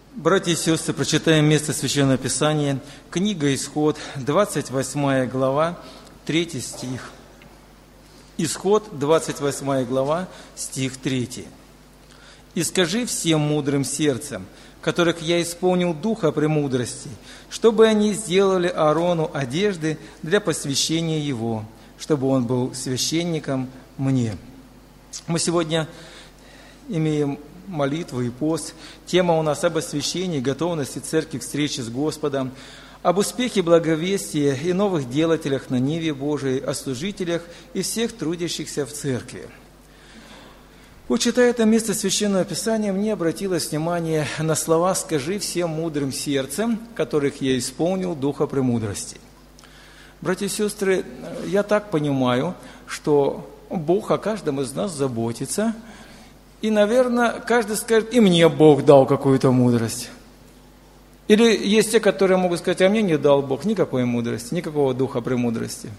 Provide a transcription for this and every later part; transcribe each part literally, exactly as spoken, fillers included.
Братья и сестры, прочитаем место Священного Писания. Книга Исход, двадцать восьмая глава, третий стих. Исход, двадцать восьмая глава, стих третий. «И скажи всем мудрым сердцем, которых я исполнил духа премудрости, чтобы они сделали Аарону одежды для посвящения его, чтобы он был священником мне». Мы сегодня имеем молитву и пост. Тема у нас об освящении, готовности церкви к встрече с Господом, об успехе благовестия и новых делателях на ниве Божией, о служителях и всех трудящихся в церкви. Вот читая это место Священного Писания, мне обратилось внимание на слова «скажи всем мудрым сердцем, которых я исполнил духа премудрости». Братья и сестры, я так понимаю, что Бог о каждом из нас заботится. И, наверное, каждый скажет, и мне Бог дал какую-то мудрость. Или есть те, которые могут сказать, а мне не дал Бог никакой мудрости, никакого духа премудрости.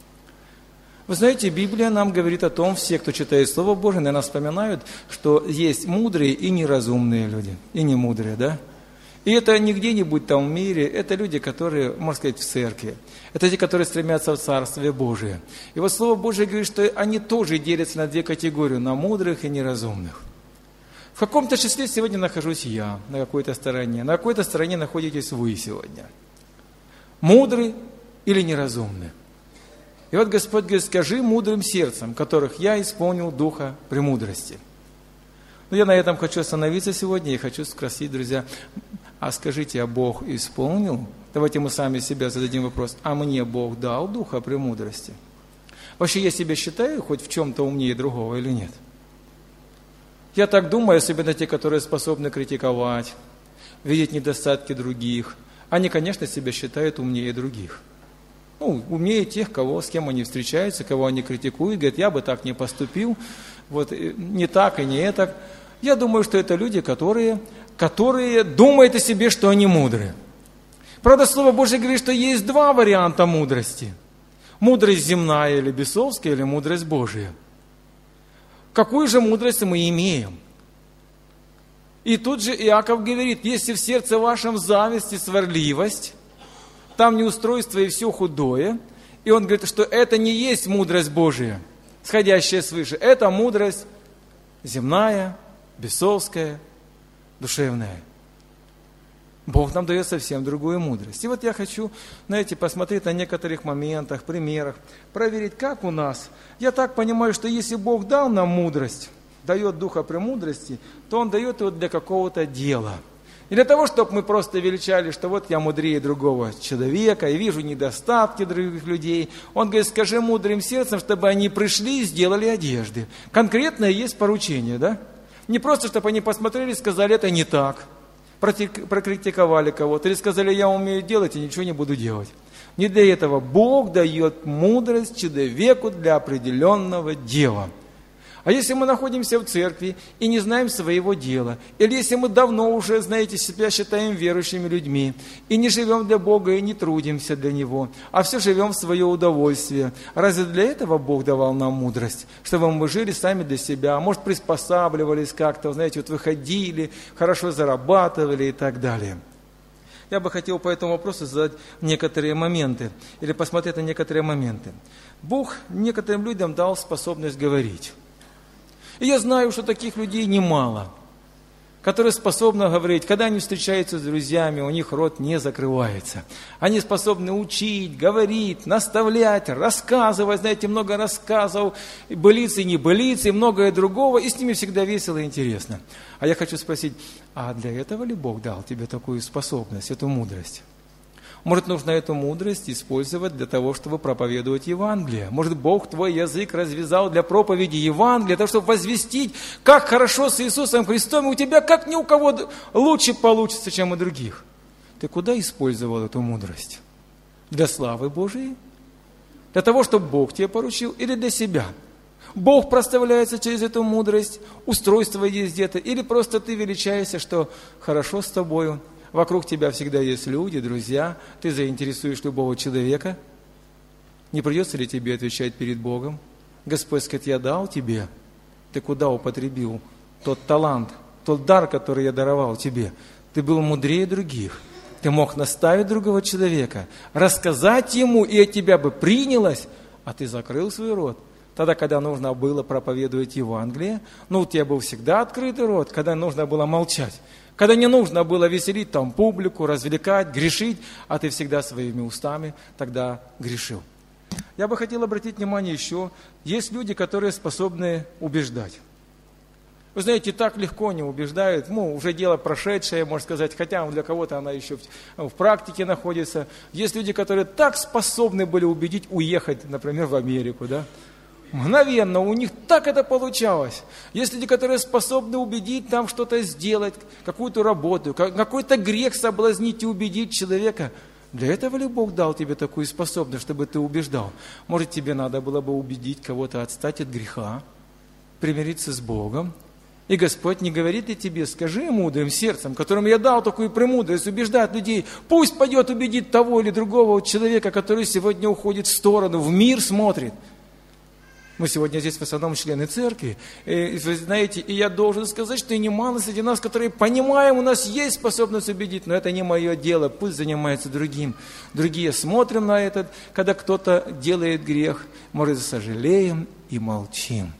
Вы знаете, Библия нам говорит о том, все, кто читает Слово Божие, наверное, вспоминают, что есть мудрые и неразумные люди, и немудрые, да? И это не где-нибудь там в мире, это люди, которые, можно сказать, в церкви. Это те, которые стремятся в Царствие Божие. И вот Слово Божие говорит, что они тоже делятся на две категории, на мудрых и неразумных. В каком-то числе сегодня нахожусь я, на какой-то стороне. На какой-то стороне находитесь вы сегодня. Мудрый или неразумный. И вот Господь говорит, скажи мудрым сердцем, которых я исполнил духа премудрости. Но я на этом хочу остановиться сегодня и хочу спросить, друзья, а скажите, а Бог исполнил? Давайте мы сами себе зададим вопрос, а мне Бог дал духа премудрости? Вообще я себя считаю хоть в чем-то умнее другого или нет? Я так думаю, особенно те, которые способны критиковать, видеть недостатки других. Они, конечно, себя считают умнее других. Ну, умнее тех, кого, с кем они встречаются, кого они критикуют, говорят, я бы так не поступил, вот не так и не так. Я думаю, что это люди, которые, которые думают о себе, что они мудрые. Правда, Слово Божье говорит, что есть два варианта мудрости. Мудрость земная или бесовская, или мудрость Божия. Какую же мудрость мы имеем? И тут же Иаков говорит, если в сердце вашем зависть и сварливость, там неустройство и все худое, и он говорит, что это не есть мудрость Божия, сходящая свыше, это мудрость земная, бесовская, душевная. Бог нам дает совсем другую мудрость. И вот я хочу, знаете, посмотреть на некоторых моментах, примерах, проверить, как у нас. Я так понимаю, что если Бог дал нам мудрость, дает духа премудрости, то Он дает его для какого-то дела. Не для того, чтобы мы просто величали, что вот я мудрее другого человека, и вижу недостатки других людей. Он говорит, скажи мудрым сердцем, чтобы они пришли и сделали одежды. Конкретное есть поручение, да? Не просто, чтобы они посмотрели и сказали, это не так. Прокритиковали кого-то, или сказали, я умею делать и ничего не буду делать. Не для этого. Бог дает мудрость человеку для определенного дела. А если мы находимся в церкви и не знаем своего дела, или если мы давно уже, знаете, себя считаем верующими людьми, и не живем для Бога, и не трудимся для Него, а все живем в свое удовольствие, разве для этого Бог давал нам мудрость? Чтобы мы жили сами для себя, может, приспосабливались как-то, знаете, вот выходили, хорошо зарабатывали и так далее. Я бы хотел по этому вопросу задать некоторые моменты, или посмотреть на некоторые моменты. Бог некоторым людям дал способность говорить. И я знаю, что таких людей немало, которые способны говорить, когда они встречаются с друзьями, у них рот не закрывается. Они способны учить, говорить, наставлять, рассказывать, знаете, много рассказов, былицы и небылицы, и многое другого, и с ними всегда весело и интересно. А я хочу спросить, а для этого ли Бог дал тебе такую способность, эту мудрость? Может, нужно эту мудрость использовать для того, чтобы проповедовать Евангелие. Может, Бог твой язык развязал для проповеди Евангелия, для того, чтобы возвестить, как хорошо с Иисусом Христом, и у тебя как ни у кого лучше получится, чем у других. Ты куда использовал эту мудрость? Для славы Божией? Для того, чтобы Бог тебе поручил, или для себя? Бог проставляется через эту мудрость, устройство есть где-то, или просто ты величаешься, что хорошо с тобою, вокруг тебя всегда есть люди, друзья, ты заинтересуешь любого человека. Не придется ли тебе отвечать перед Богом? Господь скажет, я дал тебе, ты куда употребил тот талант, тот дар, который я даровал тебе? Ты Ты был мудрее других. Ты мог наставить другого человека, рассказать ему, и от тебя бы принялось, а ты закрыл свой рот. Тогда, когда нужно было проповедовать Евангелие, ну, у тебя был всегда открытый рот, когда нужно было молчать. Когда не нужно было веселить там публику, развлекать, грешить, а ты всегда своими устами тогда грешил. Я бы хотел обратить внимание еще, есть люди, которые способны убеждать. Вы знаете, так легко не убеждают, ну, уже дело прошедшее, можно сказать, хотя для кого-то она еще в, в практике находится. Есть люди, которые так способны были убедить уехать, например, в Америку, да? Мгновенно, у них так это получалось. Есть люди, которые способны убедить там что-то сделать, какую-то работу, какой-то грех соблазнить и убедить человека. Для этого ли Бог дал тебе такую способность, чтобы ты убеждал? Может, тебе надо было бы убедить кого-то отстать от греха, примириться с Богом? И Господь не говорит и тебе, скажи мудрым сердцем, которым я дал такую премудрость, убеждать людей, пусть пойдет убедить того или другого человека, который сегодня уходит в сторону, в мир смотрит. Мы сегодня здесь в основном члены церкви, и, вы знаете, и я должен сказать, что и немало среди нас, которые понимаем, у нас есть способность убедить, но это не мое дело, пусть занимается другим. Другие смотрим на это, когда кто-то делает грех, может, сожалеем и молчим.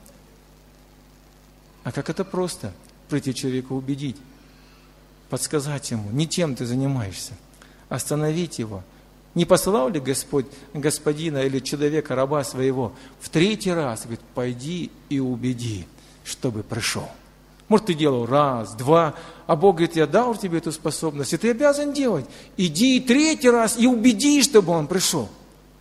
А как это просто, прийти человека убедить, подсказать ему, не чем ты занимаешься, остановить его. Не посылал ли Господь господина или человека, раба своего, в третий раз, говорит, пойди и убеди, чтобы пришел. Может, ты делал раз, два, а Бог говорит, я дал тебе эту способность, и ты обязан делать. Иди и третий раз и убеди, чтобы он пришел.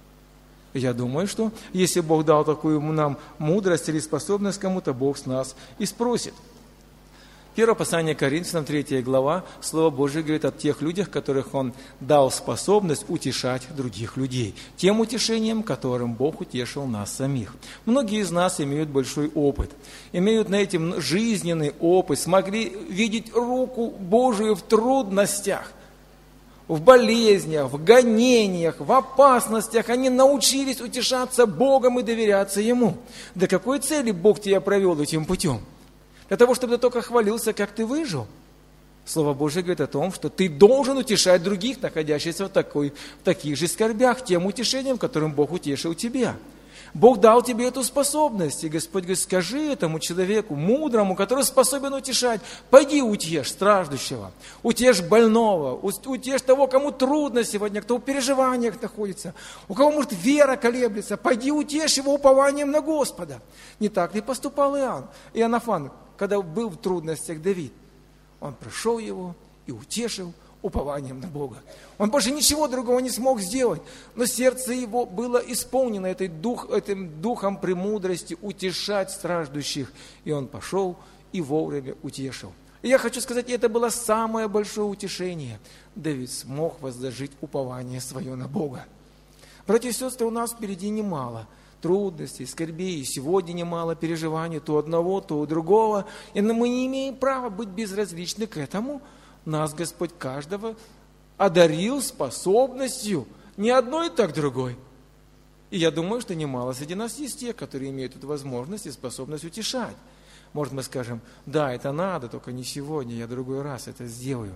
Я думаю, что если Бог дал такую нам мудрость или способность кому-то, Бог с нас и спросит. Первое послание Коринфянам, третья глава, Слово Божие говорит о тех людях, которых Он дал способность утешать других людей. Тем утешением, которым Бог утешил нас самих. Многие из нас имеют большой опыт, имеют на этом жизненный опыт, смогли видеть руку Божию в трудностях, в болезнях, в гонениях, в опасностях. Они научились утешаться Богом и доверяться Ему. До какой цели Бог тебя провел этим путем? Для того, чтобы ты только хвалился, как ты выжил. Слово Божие говорит о том, что ты должен утешать других, находящихся в, такой, в таких же скорбях, тем утешением, которым Бог утешил тебя. Бог дал тебе эту способность, и Господь говорит, скажи этому человеку, мудрому, который способен утешать, пойди утешь страждущего, утешь больного, утешь того, кому трудно сегодня, кто в переживаниях находится, у кого, может, вера колеблется, пойди утешь его упованием на Господа. Не так ли поступал Иоанн, Иоаннафан, когда был в трудностях Давид? Он пришел его и утешил упованием на Бога. Он больше ничего другого не смог сделать, но сердце его было исполнено этой дух, этим духом премудрости утешать страждущих, и он пошел и вовремя утешил. И я хочу сказать, это было самое большое утешение. Давид смог возложить упование свое на Бога. Братья и сестры, у нас впереди немало трудностей, скорбей, сегодня немало переживаний, то одного, то у другого, и мы не имеем права быть безразличны к этому. Нас Господь каждого одарил способностью, не одной, так другой. И я думаю, что немало среди нас есть те, которые имеют эту возможность и способность утешать. Может, мы скажем, да, это надо, только не сегодня, я другой раз это сделаю.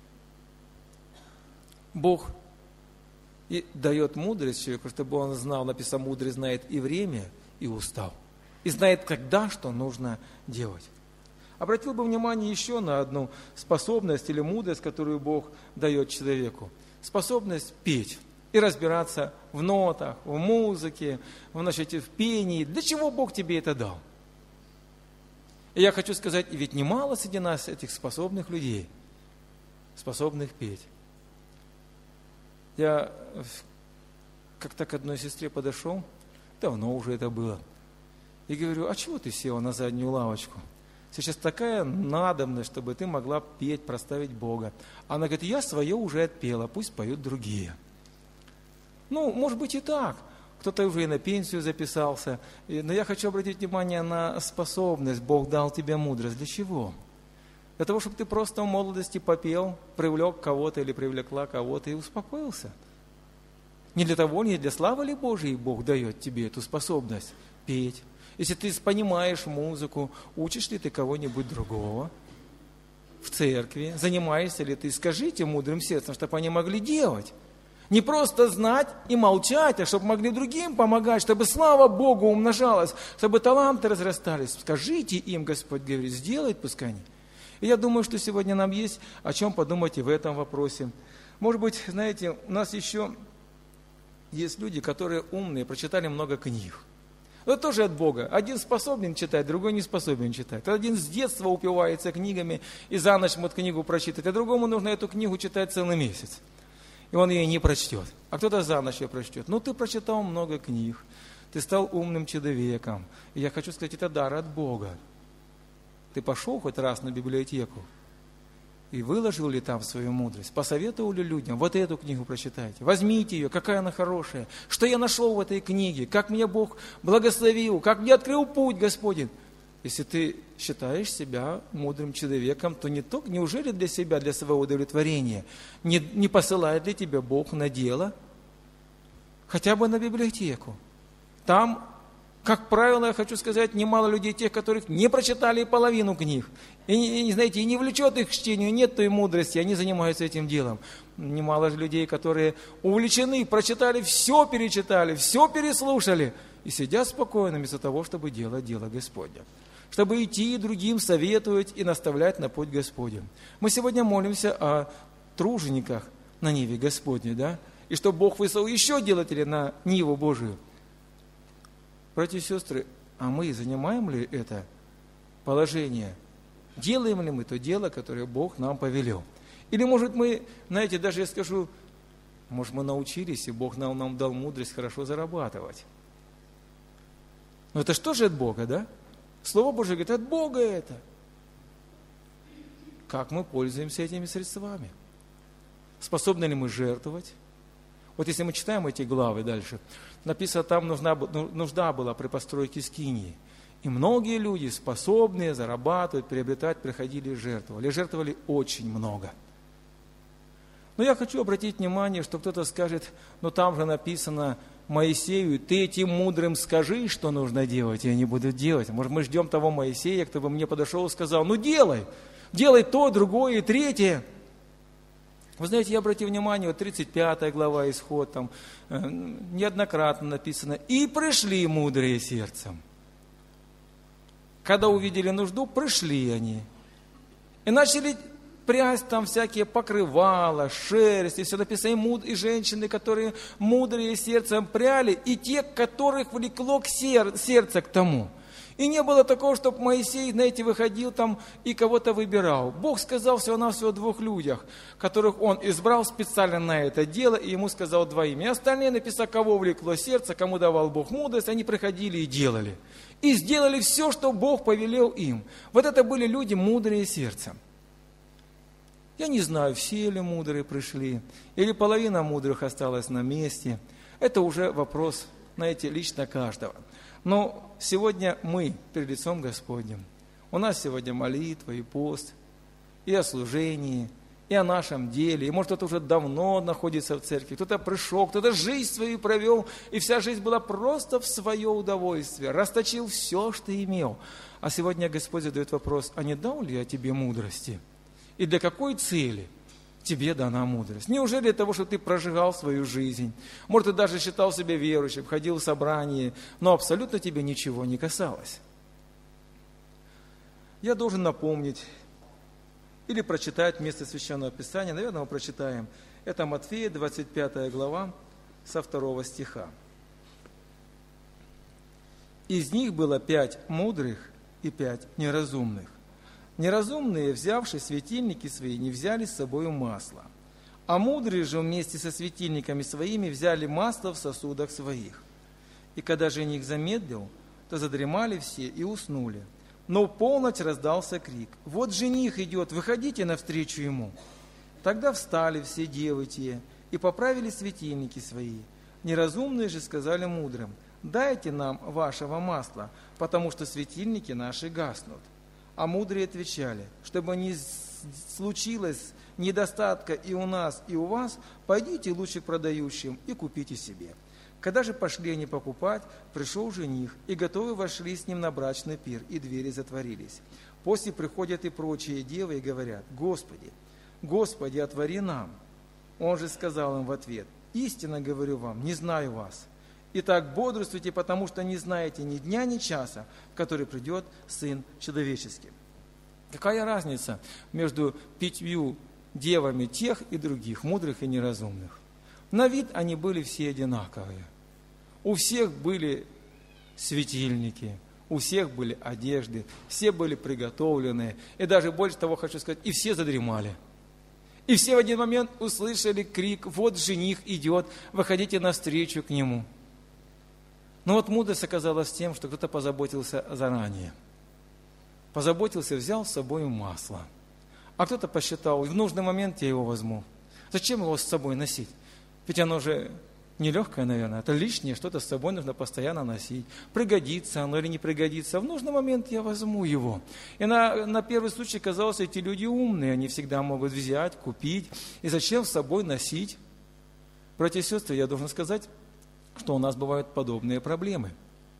Бог и дает мудрость человеку, чтобы он знал, написано, мудрый знает и время, и устал. И знает, когда что нужно делать. Обратил бы внимание еще на одну способность или мудрость, которую Бог дает человеку. Способность петь и разбираться в нотах, в музыке, в, значит, в пении. Для чего Бог тебе это дал? И я хочу сказать, ведь немало среди нас этих способных людей, способных петь. Я как-то к одной сестре подошел, давно уже это было, и говорю, а чего ты села на заднюю лавочку? Сейчас такая надобность, чтобы ты могла петь, прославить Бога. Она говорит, я свое уже отпела, пусть поют другие. Ну, может быть и так. Кто-то уже и на пенсию записался. Но я хочу обратить внимание на способность. Бог дал тебе мудрость. Для чего? Для того, чтобы ты просто в молодости попел, привлек кого-то или привлекла кого-то и успокоился. Не для того, не для славы ли Божией Бог дает тебе эту способность петь. Если ты понимаешь музыку, учишь ли ты кого-нибудь другого? в церкви, занимаешься ли ты, скажите мудрым сердцем, чтобы они могли делать. Не просто знать и молчать, а чтобы могли другим помогать, чтобы слава Богу умножалась, чтобы таланты разрастались. Скажите им, Господь говорит, сделает пускай они. И я думаю, что сегодня нам есть о чем подумать и в этом вопросе. Может быть, знаете, у нас еще есть люди, которые умные, прочитали много книг. Это тоже от Бога. Один способен читать, другой не способен читать. Один с детства упивается книгами и за ночь может книгу прочитать, а другому нужно эту книгу читать целый месяц. И он ее не прочтет. А кто-то за ночь ее прочтет. Ну, ты прочитал много книг, ты стал умным человеком. И я хочу сказать, это дар от Бога. Ты пошел хоть раз на библиотеку и выложил ли там свою мудрость? Посоветовал ли людям? Вот эту книгу прочитайте. Возьмите ее, какая она хорошая. Что я нашел в этой книге? Как меня Бог благословил? Как мне открыл путь Господень? Если ты считаешь себя мудрым человеком, то не только, неужели для себя, для своего удовлетворения, не, не посылает ли тебя Бог на дело? Хотя бы на библиотеку. Там, как правило, я хочу сказать, немало людей, тех, которых не прочитали половину книг. И, и, знаете, и не влечет их к чтению, нет той мудрости, они занимаются этим делом. Немало же людей, которые увлечены, прочитали, все перечитали, все переслушали, и сидят спокойно вместо того, чтобы делать дело Господня. Чтобы идти и другим советовать и наставлять на путь Господень. Мы сегодня молимся о тружениках на ниве Господней, да? И чтобы Бог выслал еще делателей на ниву Божию. Братья и сестры, а мы занимаем ли это положение? Делаем ли мы то дело, которое Бог нам повелел? Или, может, мы, знаете, даже я скажу, может, мы научились, и Бог нам, нам дал мудрость хорошо зарабатывать. Но это что же от Бога, да? Слово Божие говорит, от Бога это. Как мы пользуемся этими средствами? Способны ли мы жертвовать? Вот если мы читаем эти главы дальше, написано, там нужна, нужда была при постройке скинии. И многие люди, способные зарабатывать, приобретать, приходили и жертвовали. И жертвовали очень много. Но я хочу обратить внимание, что кто-то скажет, ну там же написано Моисею, ты этим мудрым скажи, что нужно делать, и они будут делать. Может, мы ждем того Моисея, кто бы мне подошел и сказал, ну делай, делай то, другое и третье. Вы знаете, я обратил внимание, вот тридцать пятая глава, Исход, там э, неоднократно написано, и пришли мудрые сердцем. Когда увидели нужду, пришли они. И начали прясть там всякие покрывала, шерсть, и все написано, и, муд, и женщины, которые мудрые сердцем пряли, и те, которых влекло к сер, сердце к тому. И не было такого, чтобы Моисей, знаете, выходил там и кого-то выбирал. Бог сказал всего-навсего о двух людях, которых Он избрал специально на это дело, и ему сказал два имя. И остальные написано, кого влекло сердце, кому давал Бог мудрость, они приходили и делали. И сделали все, что Бог повелел им. Вот это были люди мудрые сердцем. Я не знаю, все ли мудрые пришли, или половина мудрых осталась на месте. Это уже вопрос, знаете, лично каждого. Но сегодня мы перед лицом Господним. У нас сегодня молитва и пост, и о служении, и о нашем деле. И может, кто-то уже давно находится в церкви, кто-то пришел, кто-то жизнь свою провел, и вся жизнь была просто в свое удовольствие, расточил все, что имел. А сегодня Господь задает вопрос, а не дал ли я тебе мудрости? И для какой цели тебе дана мудрость? Неужели для того, чтобы ты прожигал свою жизнь? Может, ты даже считал себя верующим, ходил в собрание, но абсолютно тебе ничего не касалось. Я должен напомнить или прочитать место Священного Писания. Наверное, мы прочитаем. Это Матфея, двадцать пятая глава, со второго стиха. Из них было пять мудрых и пять неразумных. Неразумные, взявши светильники свои, не взяли с собой масла, а мудрые же вместе со светильниками своими взяли масло в сосудах своих. И когда жених замедлил, то задремали все и уснули. Но в полночь раздался крик: «Вот жених идет, выходите навстречу ему!» Тогда встали все девы те и поправили светильники свои. Неразумные же сказали мудрым: «Дайте нам вашего масла, потому что светильники наши гаснут». А мудрые отвечали: «Чтобы не случилось недостатка и у нас, и у вас, пойдите лучше к продающим и купите себе». Когда же пошли они покупать, пришел жених, и готовы вошли с ним на брачный пир, и двери затворились. После приходят и прочие девы и говорят: Господи, Господи, отвори нам. Он же сказал им в ответ: истинно говорю вам, не знаю вас. Итак, бодрствуйте, потому что не знаете ни дня, ни часа, в который придет Сын Человеческий. Какая разница между пятью девами тех и других, мудрых и неразумных? На вид они были все одинаковые. У всех были светильники, у всех были одежды, все были приготовлены. И даже больше того хочу сказать, и все задремали. И все в один момент услышали крик: вот жених идет, выходите навстречу к нему. Но вот мудрость оказалась тем, что кто-то позаботился заранее. Позаботился, взял с собой масло. А кто-то посчитал: в нужный момент я его возьму. Зачем его с собой носить? Ведь оно же нелегкое, наверное. Это лишнее, что-то с собой нужно постоянно носить. Пригодится оно или не пригодится. В нужный момент я возьму его. И на, на первый случай казалось, эти люди умные. Они всегда могут взять, купить. И зачем с собой носить? Братья и сестры, я должен сказать, что у нас бывают подобные проблемы.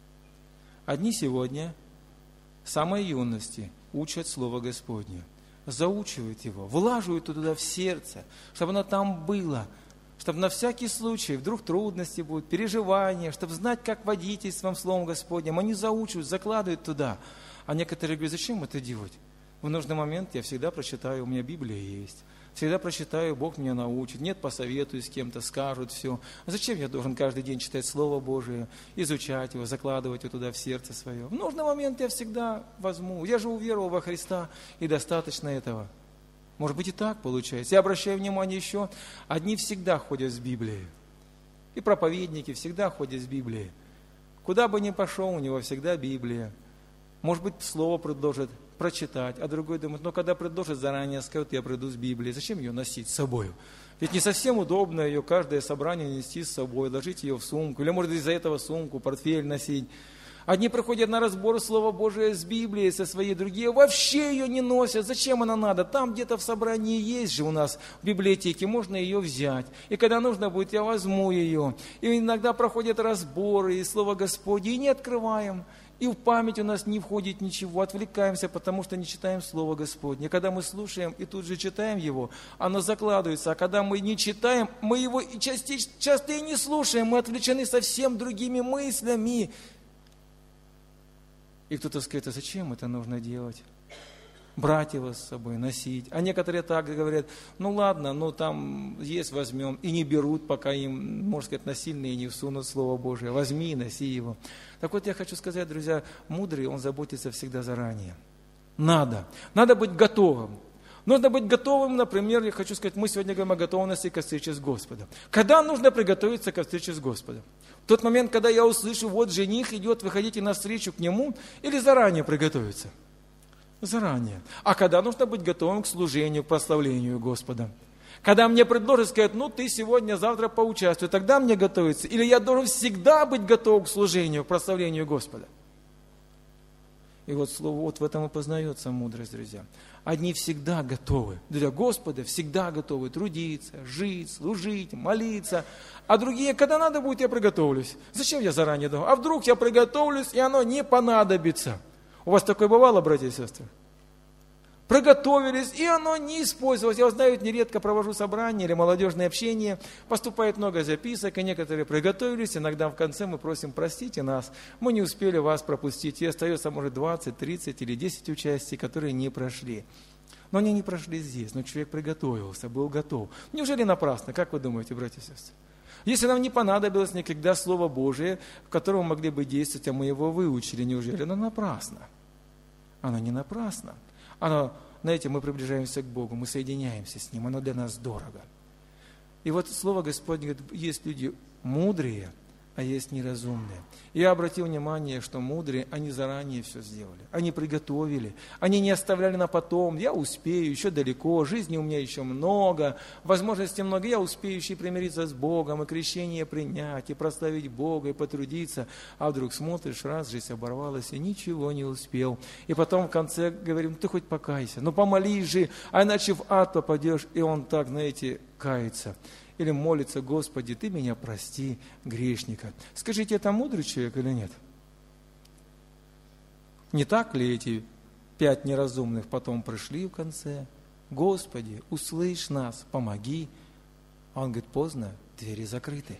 Одни сегодня с самой юности учат Слово Господне, заучивают его, влаживают туда в сердце, чтобы оно там было, чтобы на всякий случай, вдруг трудности будут, переживания, чтобы знать, как водительством Словом Господним. Они заучивают, закладывают туда. А некоторые говорят: зачем это делать? В нужный момент я всегда прочитаю, у меня Библия есть. Всегда прочитаю, Бог меня научит. Нет, посоветую с кем-то, скажут все. А зачем я должен каждый день читать Слово Божие, изучать его, закладывать его туда в сердце свое? В нужный момент я всегда возьму. Я же уверовал во Христа, и достаточно этого. Может быть, и так получается. Я обращаю внимание еще, одни всегда ходят с Библией. И проповедники всегда ходят с Библией. Куда бы ни пошел, у него всегда Библия. Может быть, слово предложит прочитать, а другой думает: ну, когда предложит, заранее скажет: я приду с Библией. Зачем ее носить с собой? Ведь не совсем удобно ее каждое собрание нести с собой, ложить ее в сумку, или, может, из-за этого сумку, портфель носить. Одни приходят на разбор Слова Божия с Библией, со своей, другие вообще ее не носят. Зачем она надо? Там где-то в собрании есть же у нас в библиотеке, можно ее взять. И когда нужно будет, я возьму ее. И иногда проходят разборы и Слово Господне, и не открываем. И в память у нас не входит ничего, отвлекаемся, потому что не читаем Слово Господне. Когда мы слушаем и тут же читаем его, оно закладывается. А когда мы не читаем, мы его и часто, часто и не слушаем, мы отвлечены совсем другими мыслями. И кто-то скажет: а зачем это нужно делать? Брать его с собой, носить. А некоторые так говорят: ну ладно, ну там есть, возьмем. И не берут, пока им, можно сказать, насильно и не всунут Слово Божие. Возьми и носи его. Так вот, я хочу сказать, друзья, мудрый, он заботится всегда заранее. Надо. Надо быть готовым. Нужно быть готовым, например, я хочу сказать, мы сегодня говорим о готовности к встрече с Господом. Когда нужно приготовиться к встрече с Господом? В тот момент, когда я услышу: вот жених идет, выходите навстречу к нему, или заранее приготовиться? Заранее. А когда нужно быть готовым к служению, к прославлению Господа? Когда мне предложат, сказать: ну ты сегодня, завтра поучаствуй, тогда мне готовиться? Или я должен всегда быть готов к служению, к прославлению Господа? И вот слово, вот в этом и познается мудрость, друзья. Одни всегда готовы для Господа, всегда готовы трудиться, жить, служить, молиться. А другие, когда надо будет, я приготовлюсь. Зачем я заранее думаю? А вдруг я приготовлюсь, и оно не понадобится? У вас такое бывало, братья и сестры? Приготовились, и оно не использовалось. Я знаю, нередко провожу собрания или молодежное общение, поступает много записок, и некоторые приготовились, иногда в конце мы просим: простите нас, мы не успели вас пропустить, и остается, может, двадцать, тридцать или десять участий, которые не прошли. Но они не прошли здесь, но человек приготовился, был готов. Неужели напрасно? Как вы думаете, братья и сестры? Если нам не понадобилось никогда Слово Божие, в котором мы могли бы действовать, а мы его выучили, неужели оно напрасно? Оно не напрасно. Оно, знаете, мы приближаемся к Богу, мы соединяемся с Ним, оно для нас дорого. И вот Слово Господне говорит: есть люди мудрые, а есть неразумные. И я обратил внимание, что мудрые, они заранее все сделали. Они приготовили, они не оставляли на потом: я успею, еще далеко, жизни у меня еще много, возможностей много, я успею еще и примириться с Богом, и крещение принять, и прославить Бога, и потрудиться. А вдруг смотришь, раз жизнь оборвалась, и ничего не успел. И потом в конце говорим: ты хоть покайся, ну помолись же, а иначе в ад попадешь. И он так, знаете, кается. Или молится: Господи, Ты меня прости, грешника. Скажите, это мудрый человек или нет? Не так ли эти Пять неразумных потом пришли в конце. Господи, услышь нас, помоги. А он говорит, поздно, двери закрыты.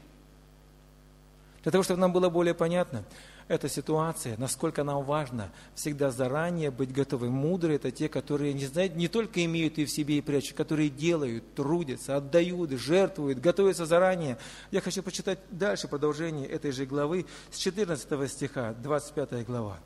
Для того, чтобы нам было более понятно, эта ситуация, насколько нам важно всегда заранее быть готовым. Мудрые – это те, которые не, знают, не только имеют и в себе, и прячут, которые делают, трудятся, отдают, жертвуют, готовятся заранее. Я хочу почитать дальше продолжение этой же главы с четырнадцатого стиха, двадцать пятая глава.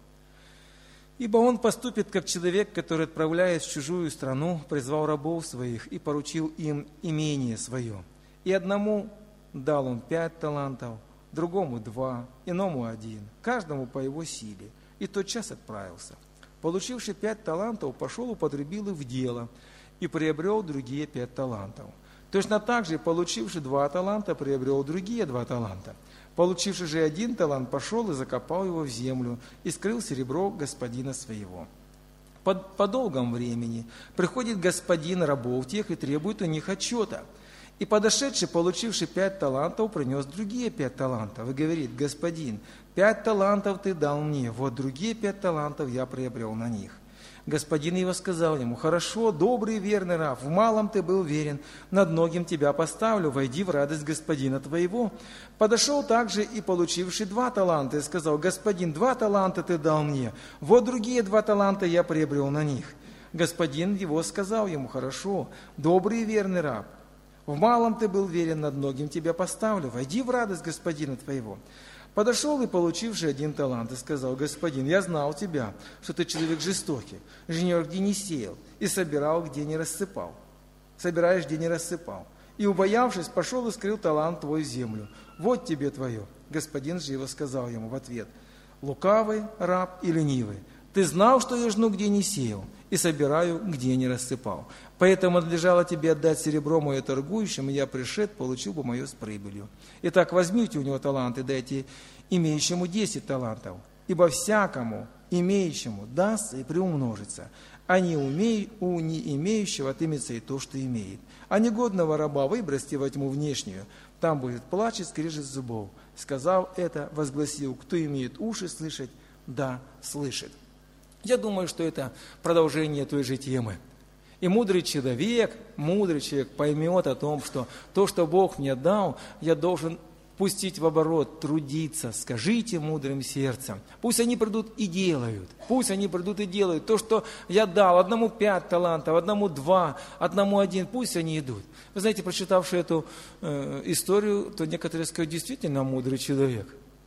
«Ибо он поступит, как человек, который, отправляясь в чужую страну, призвал рабов своих и поручил им имение свое. И одному дал он пять талантов, другому два, иному один, каждому по его силе. И тотчас отправился. Получивший пять талантов, пошел, употребил их в дело, и приобрел другие пять талантов. Точно так же, получивший два таланта, приобрел другие два таланта. Получивший же один талант, пошел и закопал его в землю, и скрыл серебро господина своего. По, по долгом времени приходит господин рабов тех и требует у них отчета. И подошедший, получивший пять талантов, принес другие пять талантов и говорит, господин, пять талантов ты дал мне, вот другие пять талантов я приобрел на них. Господин его сказал ему, хорошо, добрый и верный раб, в малом ты был верен, над многим тебя поставлю, войди в радость господина твоего. Подошел также и получивший два таланта и сказал, господин, два таланта ты дал мне, вот другие два таланта я приобрел на них. Господин его сказал ему, хорошо, добрый и верный раб, в малом ты был верен, над многим тебя поставлю, войди в радость господина твоего. Подошел и получивший один талант и сказал, господин, я знал тебя, что ты человек жестокий, жнешь, где не сеял, и собирал, где не рассыпал. Собираешь, где не рассыпал. И, убоявшись, пошел и скрыл талант твой в землю. Вот тебе твое. Господин же его сказал ему в ответ, лукавый раб и ленивый, ты знал, что я жну, где не сеял, и собираю, где не рассыпал. Поэтому надлежало тебе отдать серебро мое торгующим, и я пришед, получил бы мое с прибылью. Итак, возьмите у него таланты, дайте имеющему десять талантов, ибо всякому имеющему дастся и приумножится, а не умей, у не имеющего отымется и то, что имеет. А негодного раба выбросьте во тьму внешнюю, там будет плач и скрежет зубов. Сказав это, возгласил, кто имеет уши слышать, да слышит». Я думаю, что это продолжение той же темы. И мудрый человек, мудрый человек поймет о том, что то, что Бог мне дал, я должен пустить в оборот, трудиться. Скажите мудрым сердцем. Пусть они придут и делают. Пусть они придут и делают. То, что я дал, одному пять талантов, одному два, одному один, пусть они идут. Вы знаете, прочитавши эту э, историю, то некоторые скажут, действительно мудрый человек.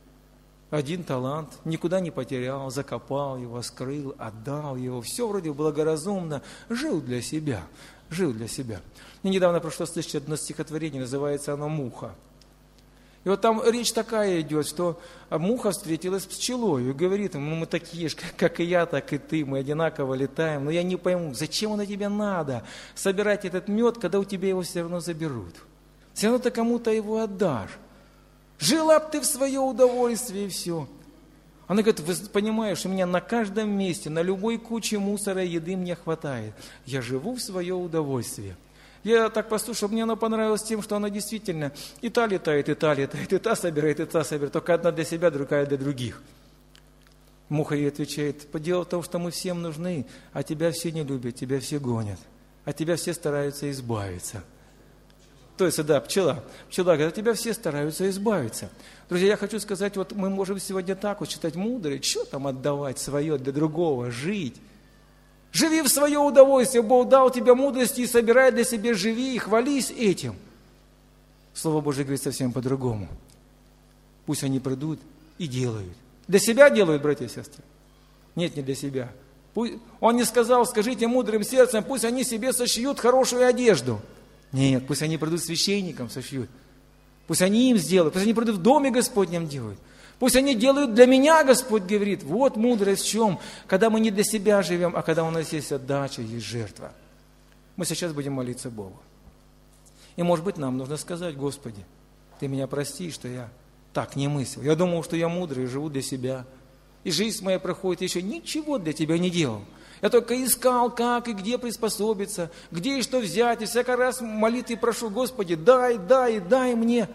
Один талант, никуда не потерял, закопал его, скрыл, отдал его. Все вроде благоразумно, жил для себя, жил для себя. Мне недавно пришлось слышать одно стихотворение, называется оно «Муха». И вот там речь такая идет, что муха встретилась с пчелой и говорит ему, ну мы такие же, как и я, так и ты, мы одинаково летаем, но я не пойму, зачем оно тебе надо, собирать этот мед, когда у тебя его все равно заберут. Все равно ты кому-то его отдашь. Жила б ты в свое удовольствие, и все. Она говорит, вы понимаешь, у меня на каждом месте, на любой куче мусора еды мне хватает. Я живу в свое удовольствие. Я так послушал, мне она понравилась тем, что она действительно и та летает, и та летает, и та собирает, и та собирает. Только одна для себя, другая для других. Муха ей отвечает, дело в том, что мы всем нужны, а тебя все не любят, тебя все гонят, а тебя все стараются избавиться. То есть, да, пчела. Пчела говорит, от тебя все стараются избавиться. Друзья, я хочу сказать, вот мы можем сегодня так вот читать мудрые, что там отдавать свое для другого, жить. Живи в свое удовольствие, Бог дал тебе мудрости и собирай для себя, живи и хвались этим. Слово Божие говорит совсем по-другому. Пусть они придут и делают. Для себя делают, братья и сестры? Нет, не для себя. Пусть... Он не сказал, скажите мудрым сердцем, пусть они себе сошьют хорошую одежду. Нет, пусть они придут священникам, сошьют. Пусть они им сделают, пусть они придут в доме Господнем делают. Пусть они делают для меня, Господь говорит. Вот мудрость в чем, когда мы не для себя живем, а когда у нас есть отдача, есть жертва. Мы сейчас будем молиться Богу. И может быть нам нужно сказать, Господи, Ты меня прости, что я так не мыслил. Я думал, что я мудрый, живу для себя. И жизнь моя проходит, еще ничего для Тебя не делал. Я только искал, как и где приспособиться, где и что взять. И всякий раз молитвы прошу, Господи, дай, дай, дай мне.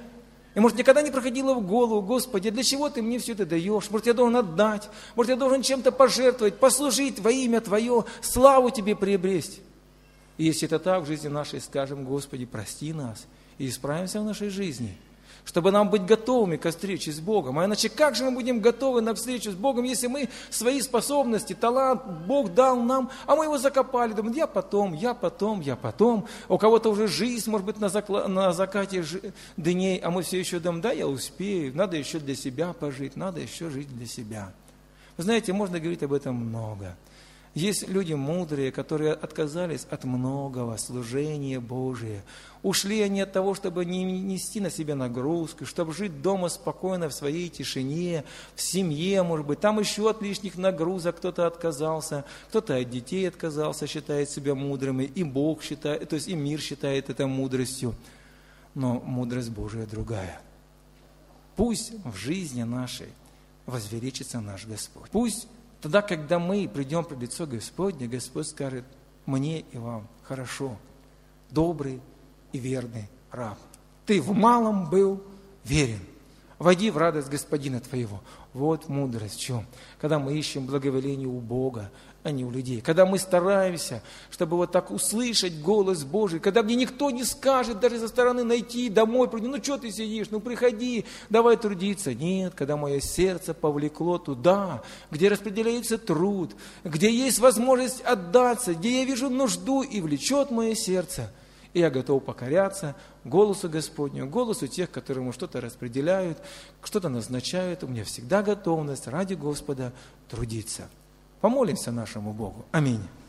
И, может, никогда не проходило в голову: Господи, для чего Ты мне все это даешь? Может, я должен отдать? Может, я должен чем-то пожертвовать, послужить во имя Твое, славу Тебе приобрести? И если это так в жизни нашей, скажем: Господи, прости нас, и исправимся в нашей жизни, чтобы нам быть готовыми к встрече с Богом. А иначе как же мы будем готовы на встречу с Богом, если мы свои способности, талант Бог дал нам, а мы его закопали? Думаем: я потом, я потом, я потом. У кого-то уже жизнь, может быть, на, закла... на закате жи... дней, а мы все еще думаем: да, я успею, надо еще для себя пожить, надо еще жить для себя. Вы знаете, можно говорить об этом много. Есть люди мудрые, которые отказались от многого служения Божия. Ушли они от того, чтобы не нести на себе нагрузку, чтобы жить дома спокойно, в своей тишине, в семье, может быть. Там еще от лишних нагрузок кто-то отказался, кто-то от детей отказался, считает себя мудрым, и Бог считает, то есть и мир считает это мудростью. Но мудрость Божия другая. Пусть в жизни нашей возвеличится наш Господь. Пусть тогда, когда мы придем пред лицо Господне, Господь скажет: мне и вам хорошо, добрый и верный раб. Ты в малом был верен. Войди в радость Господина твоего. Вот мудрость в чем? Когда мы ищем благоволение у Бога, а не у людей. Когда мы стараемся, чтобы вот так услышать голос Божий. Когда мне никто не скажет даже со стороны найти домой, приди: ну что ты сидишь, ну приходи, давай трудиться. Нет, когда мое сердце повлекло туда, где распределяется труд, где есть возможность отдаться, где я вижу нужду и влечет мое сердце. И я готов покоряться голосу Господню, голосу тех, которые ему что-то распределяют, что-то назначают. У меня всегда готовность ради Господа трудиться. Помолимся нашему Богу. Аминь.